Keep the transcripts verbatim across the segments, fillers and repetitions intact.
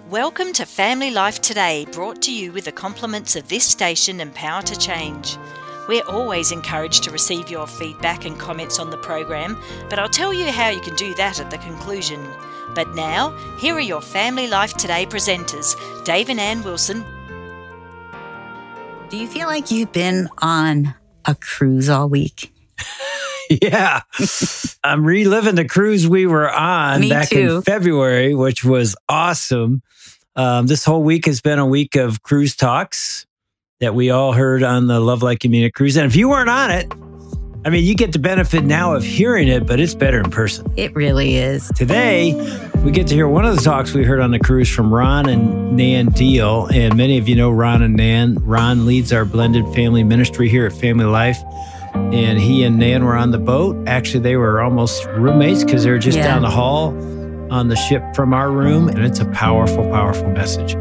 Welcome to Family Life Today, brought to you with the compliments of this station and Power to Change. We're always encouraged to receive your feedback and comments on the program, but I'll tell you how you can do that at the conclusion. But now, here are your Family Life Today presenters, Dave and Ann Wilson. Do you feel like you've been on a cruise all week? Yeah, I'm reliving the cruise we were on Me back too. in February, which was awesome. Um, this whole week has been a week of cruise talks that we all heard on the Love Like You Mean It cruise. And if you weren't on it, I mean, you get the benefit now of hearing it, but it's better in person. It really is. Today, we get to hear one of the talks we heard on the cruise from Ron and Nan Deal. And many of you know Ron and Nan. Ron leads our blended family ministry here at Family Life. And he and Nan were on the boat. Actually, they were almost roommates because they were just Yeah. down the hall on the ship from our room. And it's a powerful, powerful message.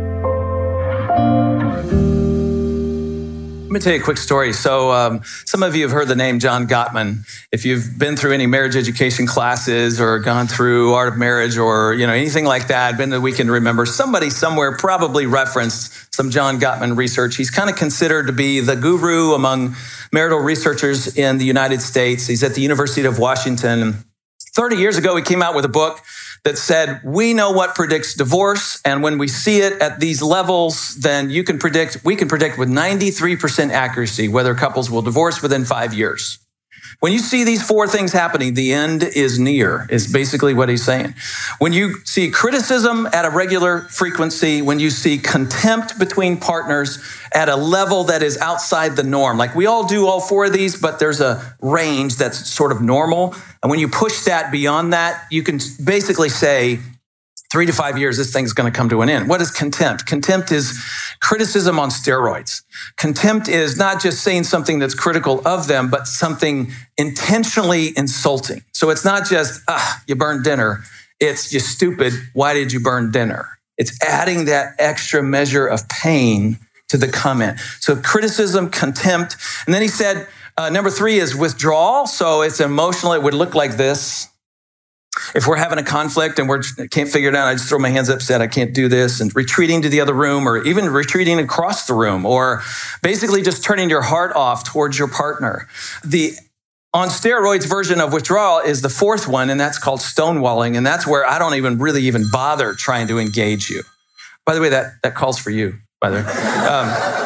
Let me tell you a quick story. So um, some of you have heard the name John Gottman. If you've been through any marriage education classes or gone through Art of Marriage or you know anything like that, been to the Weekend to Remember, somebody somewhere probably referenced some John Gottman research. He's kind of considered to be the guru among marital researchers in the United States. He's at the University of Washington. thirty years ago, he came out with a book that said, we know what predicts divorce. And when we see it at these levels, then you can predict, we can predict with ninety-three percent accuracy whether couples will divorce within five years. When you see these four things happening, the end is near, is basically what he's saying. When you see criticism at a regular frequency, when you see contempt between partners at a level that is outside the norm, like we all do all four of these, but there's a range that's sort of normal. And when you push that beyond that, you can basically say, three to five years, this thing's going to come to an end. What is contempt? Contempt is criticism on steroids. Contempt is not just saying something that's critical of them, but something intentionally insulting. So it's not just, ah, you burned dinner. It's just stupid. Why did you burn dinner? It's adding that extra measure of pain to the comment. So criticism, contempt. And then he said, uh, number three is withdrawal. So it's emotional. It would look like this. If we're having a conflict and we can't figure it out, I just throw my hands up, said, I can't do this, and retreating to the other room, or even retreating across the room, or basically just turning your heart off towards your partner. The on steroids version of withdrawal is the fourth one, and that's called stonewalling, and that's where I don't even really even bother trying to engage you. By the way, that, that calls for you, by the way. Um,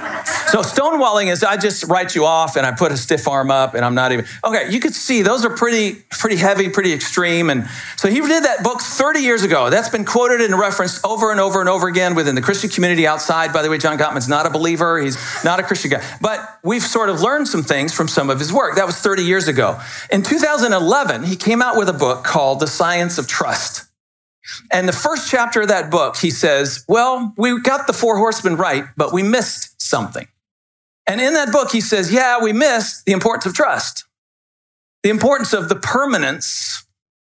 So stonewalling is I just write you off and I put a stiff arm up and I'm not even, okay, you could see those are pretty, pretty heavy, pretty extreme. And so he did that book thirty years ago. That's been quoted and referenced over and over and over again within the Christian community outside. By the way, John Gottman's not a believer. He's not a Christian guy. But we've sort of learned some things from some of his work. That was thirty years ago. In two thousand eleven, he came out with a book called The Science of Trust. And the first chapter of that book, he says, well, we got the four horsemen right, but we missed something. And in that book, he says, yeah, we missed the importance of trust, the importance of the permanence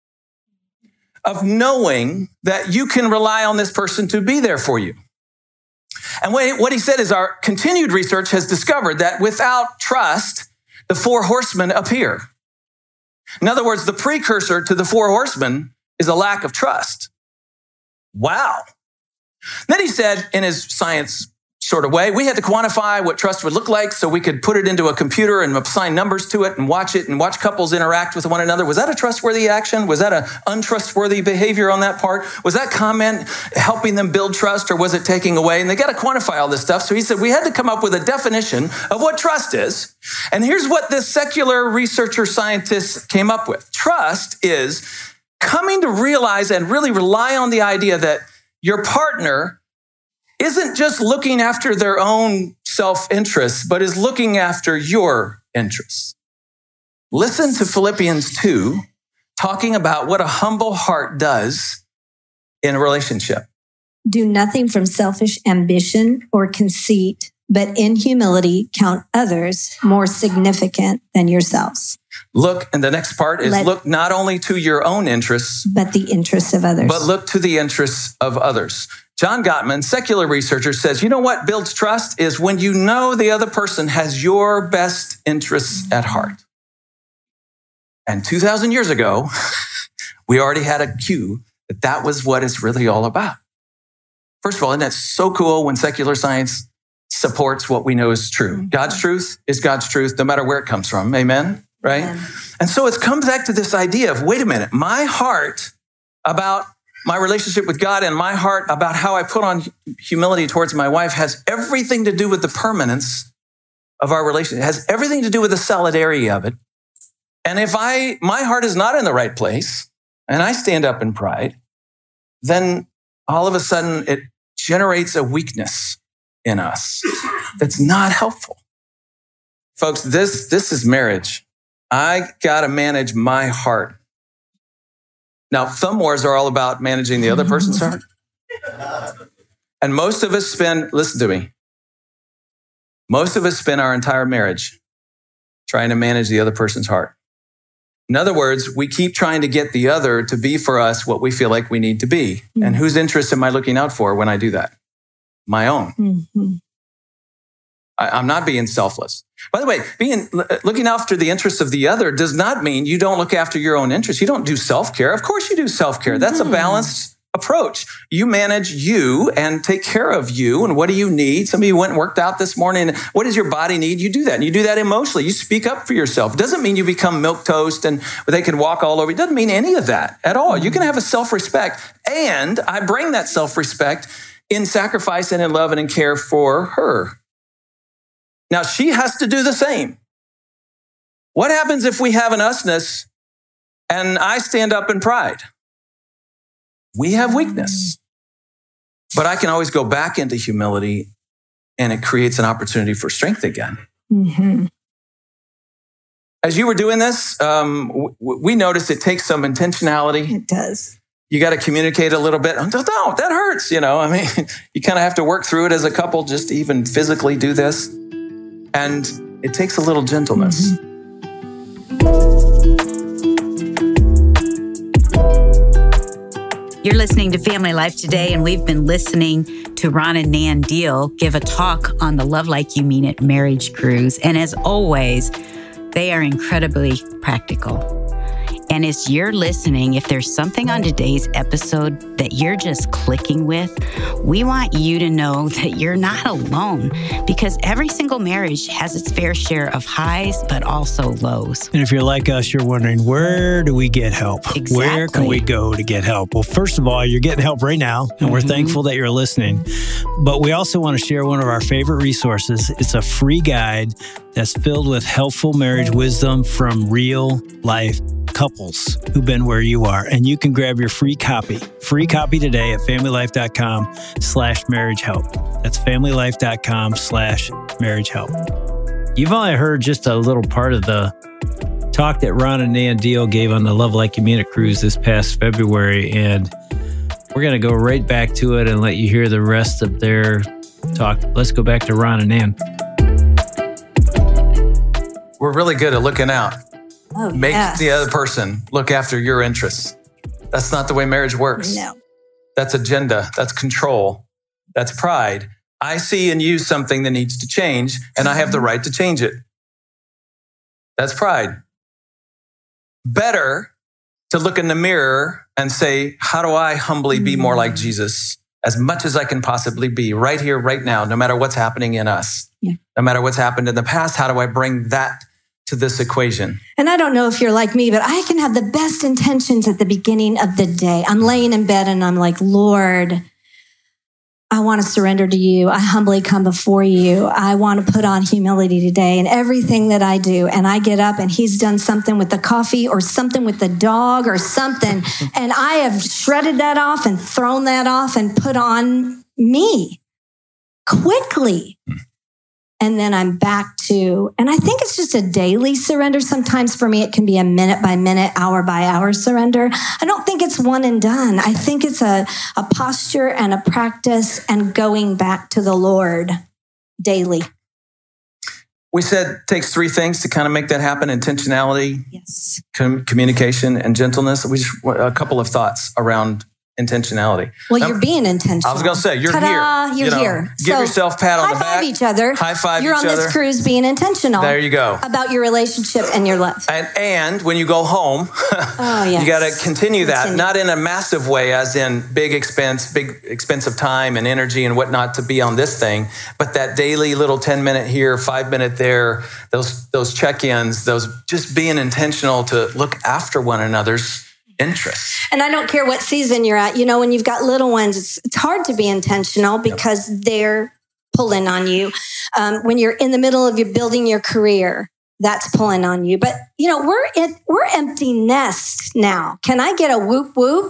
of knowing that you can rely on this person to be there for you. And what he said is our continued research has discovered that without trust, the four horsemen appear. In other words, the precursor to the four horsemen is a lack of trust. Wow. Then he said in his science sort of way, we had to quantify what trust would look like so we could put it into a computer and assign numbers to it and watch it and watch couples interact with one another. Was that a trustworthy action? Was that an untrustworthy behavior on that part? Was that comment helping them build trust or was it taking away? And they got to quantify all this stuff. So he said, we had to come up with a definition of what trust is. And here's what this secular researcher scientist came up with. Trust is coming to realize and really rely on the idea that your partner isn't just looking after their own self-interest, but is looking after your interests. Listen to Philippians two, talking about what a humble heart does in a relationship. Do nothing from selfish ambition or conceit, but in humility count others more significant than yourselves. Look, and the next part is Let, look not only to your own interests, but the interests of others. But look to the interests of others. John Gottman, secular researcher, says, you know what builds trust is when you know the other person has your best interests at heart. And two thousand years ago, we already had a cue that that was what it's really all about. First of all, isn't that so cool when secular science supports what we know is true? God's truth is God's truth, no matter where it comes from. Amen? Right? Amen. And so it comes back to this idea of, wait a minute, my heart about my relationship with God and my heart about how I put on humility towards my wife has everything to do with the permanence of our relationship. It has everything to do with the solidarity of it. And if I, my heart is not in the right place and I stand up in pride, then all of a sudden it generates a weakness in us that's not helpful. Folks, this, this is marriage. I got to manage my heart. Now, thumb wars are all about managing the other person's heart. And most of us spend, listen to me, most of us spend our entire marriage trying to manage the other person's heart. In other words, we keep trying to get the other to be for us what we feel like we need to be. Mm-hmm. And whose interest am I looking out for when I do that? My own. Mm-hmm. I, I'm not being selfless. By the way, being looking after the interests of the other does not mean you don't look after your own interests. You don't do self-care. Of course you do self-care. That's mm-hmm. a balanced approach. You manage you and take care of you. And what do you need? Some of you went and worked out this morning. What does your body need? You do that. And you do that emotionally. You speak up for yourself. It doesn't mean you become milquetoast and they can walk all over. It doesn't mean any of that at all. You can have a self-respect. And I bring that self-respect in sacrifice and in love and in care for her. Now, she has to do the same. What happens if we have an usness and I stand up in pride? We have weakness. But I can always go back into humility and it creates an opportunity for strength again. Mm-hmm. As you were doing this, um, w- we noticed it takes some intentionality. It does. You got to communicate a little bit. No, no, that hurts. You know, I mean, you kind of have to work through it as a couple, just to even physically do this. And it takes a little gentleness. You're listening to Family Life Today, and we've been listening to Ron and Nan Deal give a talk on the Love Like You Mean It marriage cruise. And as always, they are incredibly practical. And as you're listening, if there's something on today's episode that you're just clicking with, we want you to know that you're not alone, because every single marriage has its fair share of highs, but also lows. And if you're like us, you're wondering, where do we get help? Exactly. Where can we go to get help? Well, first of all, you're getting help right now, and we're mm-hmm. thankful that you're listening. But we also want to share one of our favorite resources. It's a free guide that's filled with helpful marriage wisdom from real life couples who've been where you are. And you can grab your free copy, free copy today at familylife.com slash marriage help. That's familylife.com slash marriage help. You've only heard just a little part of the talk that Ron and Nan Deal gave on the Love Like You Mean It cruise this past February. And we're going to go right back to it and let you hear the rest of their talk. Let's go back to Ron and Nan. We're really good at looking out. Oh, Make yes. the other person look after your interests. That's not the way marriage works. No. That's agenda. That's control. That's pride. I see in you something that needs to change, and I have the right to change it. That's pride. Better to look in the mirror and say, how do I humbly be more like Jesus as much as I can possibly be right here, right now, no matter what's happening in us, yeah. no matter what's happened in the past, how do I bring that to this equation? And I don't know if you're like me, but I can have the best intentions at the beginning of the day. I'm laying in bed and I'm like, Lord, I want to surrender to you. I humbly come before you. I want to put on humility today in everything that I do. And I get up and he's done something with the coffee or something with the dog or something. And I have shredded that off and thrown that off and put on me quickly. And then I'm back to, and I think it's just a daily surrender. Sometimes for me, it can be a minute by minute, hour by hour surrender. I don't think it's one and done. I think it's a, a posture and a practice and going back to the Lord daily. We said it takes three things to kind of make that happen: intentionality, yes, com- communication, and gentleness. We just, a couple of thoughts around intentionality. Well, Now, you're being intentional. I was going to say, you're Ta-da, here. You're You know, here. Give So, yourself a pat on high the back. five each other. High five You're each on other. this cruise being intentional. There you go. About your relationship and your love. And, and when you go home, Oh, yes. you got to continue that, Continue. not in a massive way, as in big expense, big expensive time and energy and whatnot to be on this thing, but that daily little ten minute here, five minute there, those those check-ins, those just being intentional to look after one another's interests. And I don't care what season you're at. You know, when you've got little ones, it's, it's hard to be intentional because yep. they're pulling on you. Um, when you're in the middle of your building your career, that's pulling on you. But you know, we're in, we're empty nest now. Can I get a whoop whoop?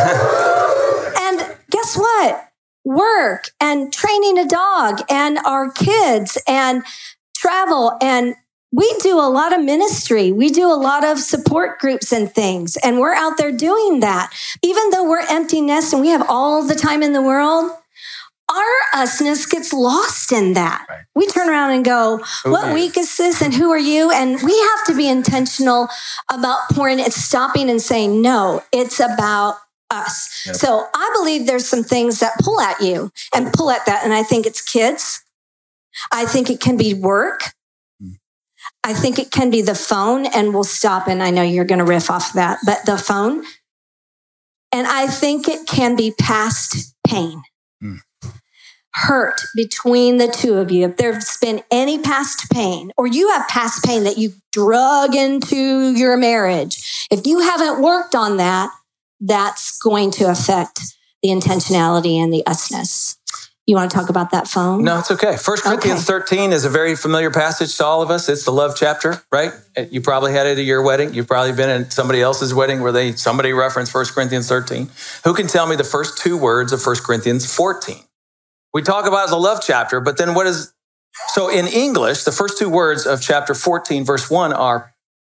And guess what? Work and training a dog and our kids and travel, and we do a lot of ministry. We do a lot of support groups and things, and we're out there doing that. Even though we're empty nest and we have all the time in the world, our usness gets lost in that. Right. We turn around and go, what okay. week is this and who are you? And we have to be intentional about pouring it, stopping and saying, no, it's about us. Yep. So I believe there's some things that pull at you and pull at that. And I think it's kids. I think it can be work. I think it can be the phone, and we'll stop. And I know you're going to riff off that, but the phone. And I think it can be past pain, mm. hurt between the two of you. If there's been any past pain, or you have past pain that you drug into your marriage, if you haven't worked on that, that's going to affect the intentionality and the usness. You want to talk about that phone? No, it's okay. First Corinthians okay. thirteen is a very familiar passage to all of us. It's the love chapter, right? You probably had it at your wedding. You've probably been at somebody else's wedding where they somebody referenced First Corinthians thirteen. Who can tell me the first two words of First Corinthians fourteen? We talk about the love chapter, but then what is... So in English, the first two words of chapter fourteen, verse one are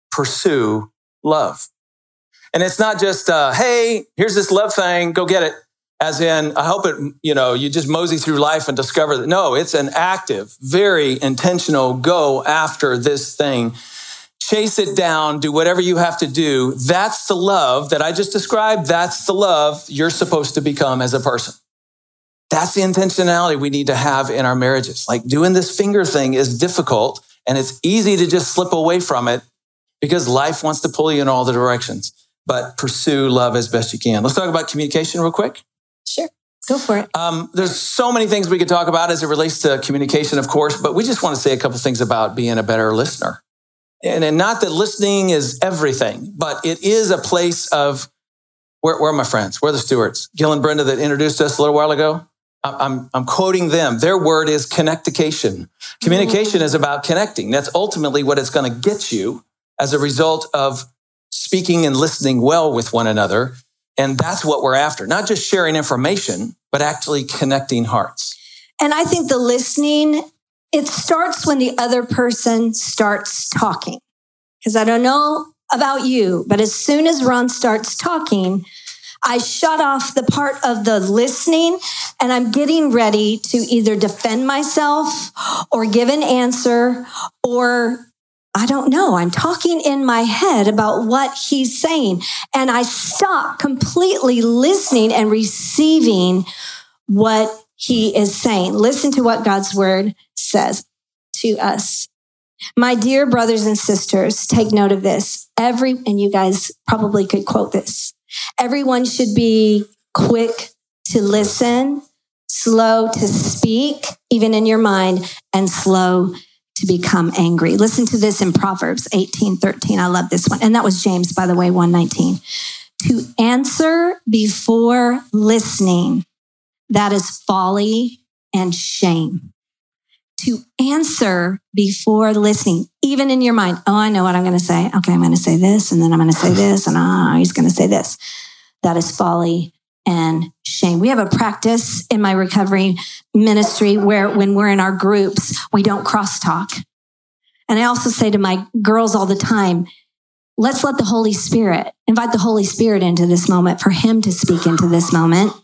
pursue love. And it's not just, uh, hey, here's this love thing, go get it. As in, I hope it, you know, you just mosey through life and discover that. No, it's an active, very intentional, go after this thing. Chase it down, do whatever you have to do. That's the love that I just described. That's the love you're supposed to become as a person. That's the intentionality we need to have in our marriages. Like doing this finger thing is difficult, and it's easy to just slip away from it because life wants to pull you in all the directions. But pursue love as best you can. Let's talk about communication real quick. Sure. Go for it. Um, there's so many things we could talk about as it relates to communication, of course, but we just want to say a couple things about being a better listener. And, and not that listening is everything, but it is a place of, where, where are my friends? Where are the stewards? Gil and Brenda that introduced us a little while ago. I'm, I'm quoting them. Their word is connectication. Communication mm-hmm. is about connecting. That's ultimately what it's going to get you as a result of speaking and listening well with one another. And that's what we're after, not just sharing information, but actually connecting hearts. And I think the listening, it starts when the other person starts talking. Because I don't know about you, but as soon as Ron starts talking, I shut off the part of the listening, and I'm getting ready to either defend myself or give an answer, or I don't know. I'm talking in my head about what he's saying, and I stop completely listening and receiving what he is saying. Listen to what God's word says to us. My dear brothers and sisters, take note of this. Every, and you guys probably could quote this. Everyone should be quick to listen, slow to speak, even in your mind, and slow to become angry. Listen to this in Proverbs eighteen thirteen. I love this one. And that was James, by the way, one nineteen. To answer before listening, that is folly and shame. To answer before listening, even in your mind. Oh, I know what I'm going to say. Okay, I'm going to say this, and then I'm going to say this, and oh, he's going to say this. That is folly and shame. We have a practice in my recovery ministry where when we're in our groups, we don't crosstalk. And I also say to my girls all the time, let's let the Holy Spirit, invite the Holy Spirit into this moment for him to speak into this moment.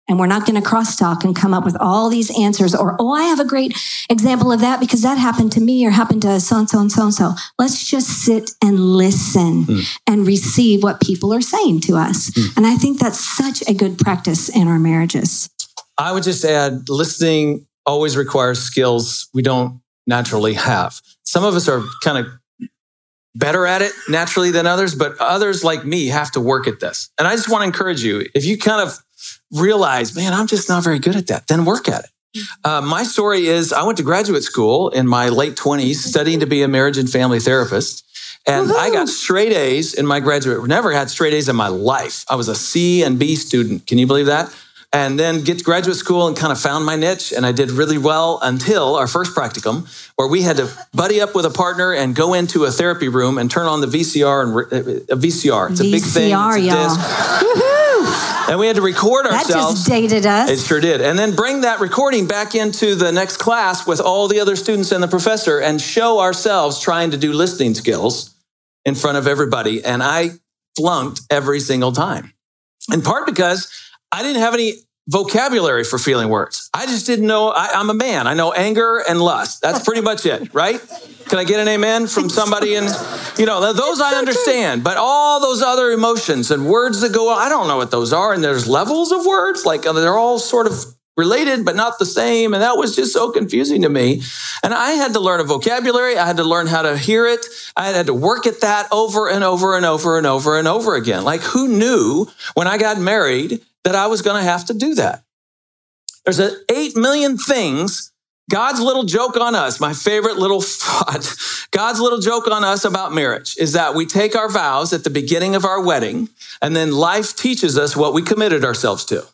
And we're not going to crosstalk and come up with all these answers or, oh, I have a great example of that because that happened to me or happened to so-and-so and so-and-so. Let's just sit and listen mm. and receive what people are saying to us. Mm. And I think that's such a good practice in our marriages. I would just add, listening always requires skills we don't naturally have. Some of us are kind of better at it naturally than others, but others like me have to work at this. And I just want to encourage you, if you kind of realize, man, I'm just not very good at that, then work at it. Uh, my story is I went to graduate school in my late twenties, studying to be a marriage and family therapist. And Woo-hoo! I got straight A's in my graduate, never had straight A's in my life. I was a C and B student. Can you believe that? And then get to graduate school and kind of found my niche. And I did really well until our first practicum, where we had to buddy up with a partner and go into a therapy room and turn on the V C R. And re- a V C R. It's a V C R, big thing. It's a y'all. disc. And we had to record ourselves. That just dated us. It sure did. And then bring that recording back into the next class with all the other students and the professor and show ourselves trying to do listening skills in front of everybody. And I flunked every single time. In part because I didn't have any vocabulary for feeling words. I just didn't know. I, I'm a man. I know anger and lust. That's pretty much it, right? Can I get an amen from somebody? And, you know, those I understand. But all those other emotions and words that go on, I don't know what those are. And there's levels of words. Like they're all sort of related, but not the same. And that was just so confusing to me. And I had to learn a vocabulary. I had to learn how to hear it. I had to work at that over and over and over and over and over again. Like who knew when I got married that I was going to have to do that? There's a eight million things. God's little joke on us, my favorite little thought, God's little joke on us about marriage is that we take our vows at the beginning of our wedding, and then life teaches us what we committed ourselves to.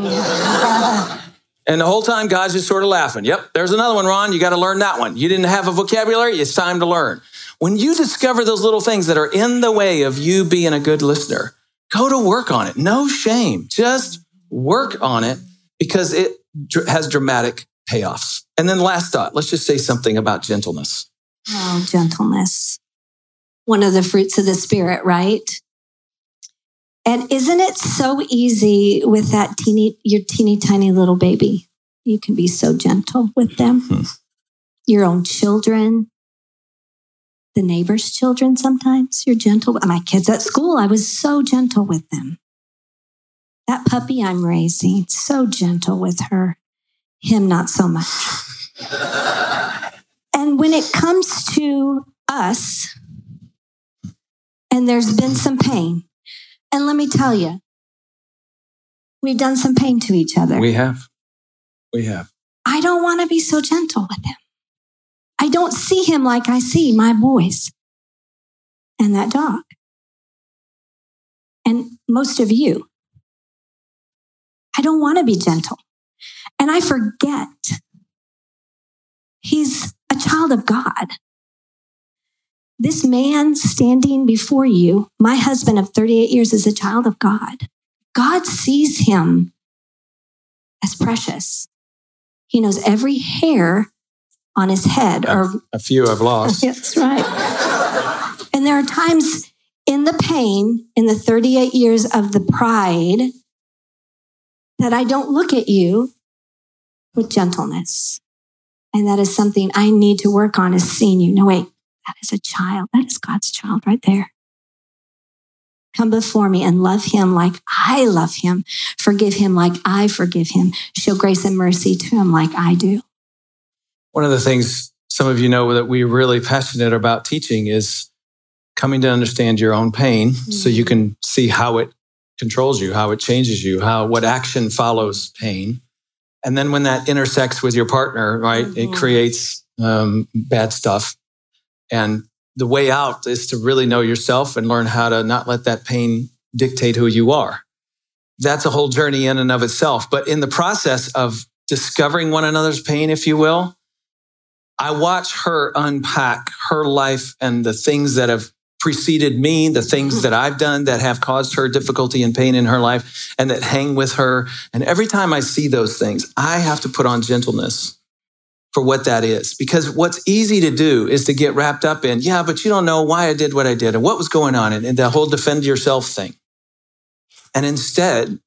And the whole time, God's just sort of laughing. Yep, there's another one, Ron. You got to learn that one. You didn't have a vocabulary. It's time to learn. When you discover those little things that are in the way of you being a good listener, go to work on it. No shame. Just work on it because it has dramatic payoffs. And then last thought, let's just say something about gentleness. Oh, gentleness. One of the fruits of the Spirit, right? And isn't it so easy with that teeny, your teeny tiny little baby? You can be so gentle with them. Hmm. Your own children, the neighbor's children sometimes. You're gentle. My kids at school, I was so gentle with them. That puppy I'm raising, so gentle with her. Him, not so much. And when it comes to us, and there's been some pain, and let me tell you, we've done some pain to each other. We have. We have. I don't want to be so gentle with him. I don't see him like I see my boys and that dog. And most of you. I don't want to be gentle. And I forget he's a child of God. This man standing before you, my husband of thirty-eight years, is a child of God. God sees him as precious. He knows every hair on his head. A, or a few I've lost. That's right. And there are times in the pain, in the thirty-eight years of the pride, that I don't look at you with gentleness. And that is something I need to work on, is seeing you. No, wait, that is a child. That is God's child right there. Come before me and love him like I love him. Forgive him like I forgive him. Show grace and mercy to him like I do. One of the things some of you know that we're really passionate about teaching is coming to understand your own pain mm-hmm. so you can see how it controls you, how it changes you, how what action follows pain. And then when that intersects with your partner, right, mm-hmm. it creates um, bad stuff. And the way out is to really know yourself and learn how to not let that pain dictate who you are. That's a whole journey in and of itself. But in the process of discovering one another's pain, if you will, I watch her unpack her life and the things that have preceded me, the things that I've done that have caused her difficulty and pain in her life and that hang with her. And every time I see those things, I have to put on gentleness for what that is. Because what's easy to do is to get wrapped up in, yeah, but you don't know why I did what I did and what was going on, and the whole defend yourself thing. And instead,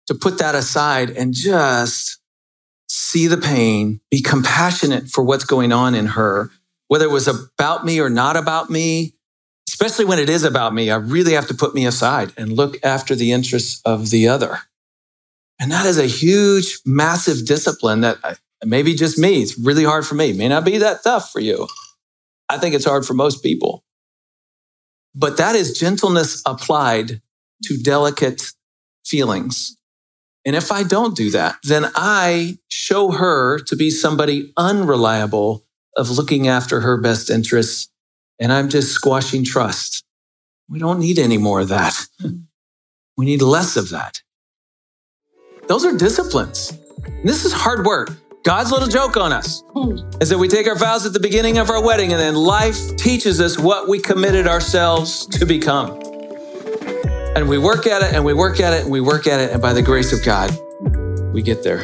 to put that aside and just see the pain, be compassionate for what's going on in her, whether it was about me or not about me. Especially when it is about me, I really have to put me aside and look after the interests of the other. And that is a huge, massive discipline that I, maybe just me, it's really hard for me. It may not be that tough for you. I think it's hard for most people. But that is gentleness applied to delicate feelings. And if I don't do that, then I show her to be somebody unreliable of looking after her best interests. And I'm just squashing trust. We don't need any more of that. We need less of that. Those are disciplines. And this is hard work. God's little joke on us is that we take our vows at the beginning of our wedding, and then life teaches us what we committed ourselves to become. And we work at it, and we work at it, and we work at it, and by the grace of God, we get there.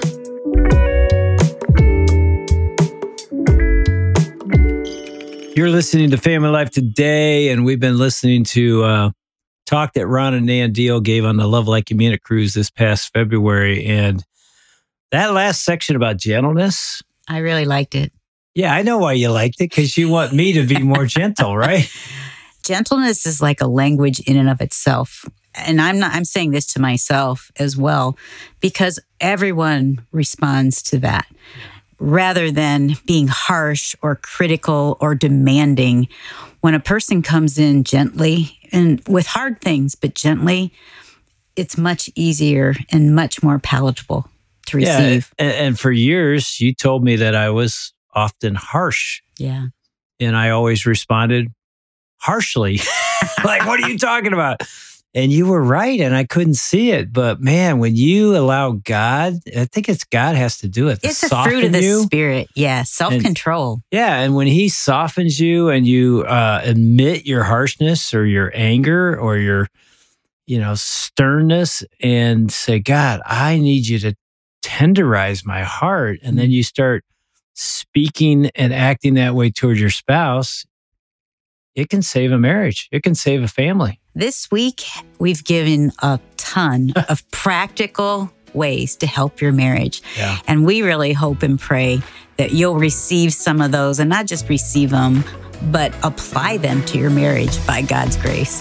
You're listening to Family Life Today, and we've been listening to uh, talk that Ron and Nan Deal gave on the Love Like You Mean It cruise this past February. And that last section about gentleness. I really liked it. Yeah, I know why you liked it, because you want me to be more gentle, right? Gentleness is like a language in and of itself. And I'm not, I'm saying this to myself as well, because everyone responds to that. Rather than being harsh or critical or demanding, when a person comes in gently and with hard things, but gently, it's much easier and much more palatable to receive. Yeah, and, and for years, you told me that I was often harsh. Yeah. And I always responded harshly. Like, what are you talking about? And you were right, and I couldn't see it. But man, when you allow God, I think it's God has to do it. It's a fruit of the you. Spirit. Yeah, self-control. And, yeah, and when he softens you and you uh, admit your harshness or your anger or your, you know, sternness and say, God, I need you to tenderize my heart. And then you start speaking and acting that way toward your spouse, it can save a marriage. It can save a family. This week, we've given a ton of practical ways to help your marriage. Yeah. And we really hope and pray that you'll receive some of those, and not just receive them, but apply them to your marriage by God's grace.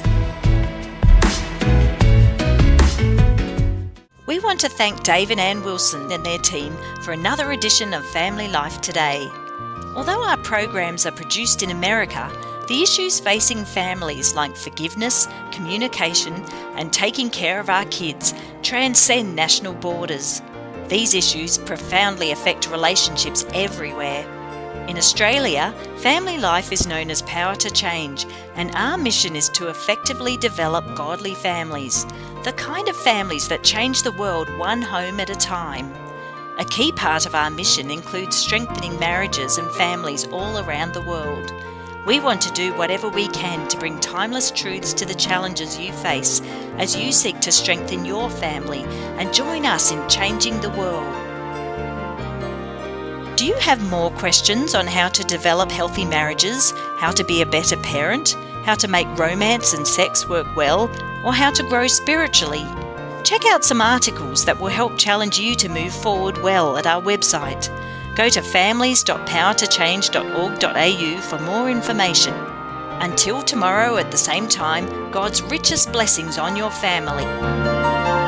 We want to thank Dave and Ann Wilson and their team for another edition of Family Life Today. Although our programs are produced in America, the issues facing families like forgiveness, communication, and taking care of our kids transcend national borders. These issues profoundly affect relationships everywhere. In Australia, Family Life is known as Power to Change, and our mission is to effectively develop godly families, the kind of families that change the world one home at a time. A key part of our mission includes strengthening marriages and families all around the world. We want to do whatever we can to bring timeless truths to the challenges you face as you seek to strengthen your family and join us in changing the world. Do you have more questions on how to develop healthy marriages, how to be a better parent, how to make romance and sex work well, or how to grow spiritually? Check out some articles that will help challenge you to move forward well at our website. Go to families dot power to change dot org dot a u for more information. Until tomorrow at the same time, God's richest blessings on your family.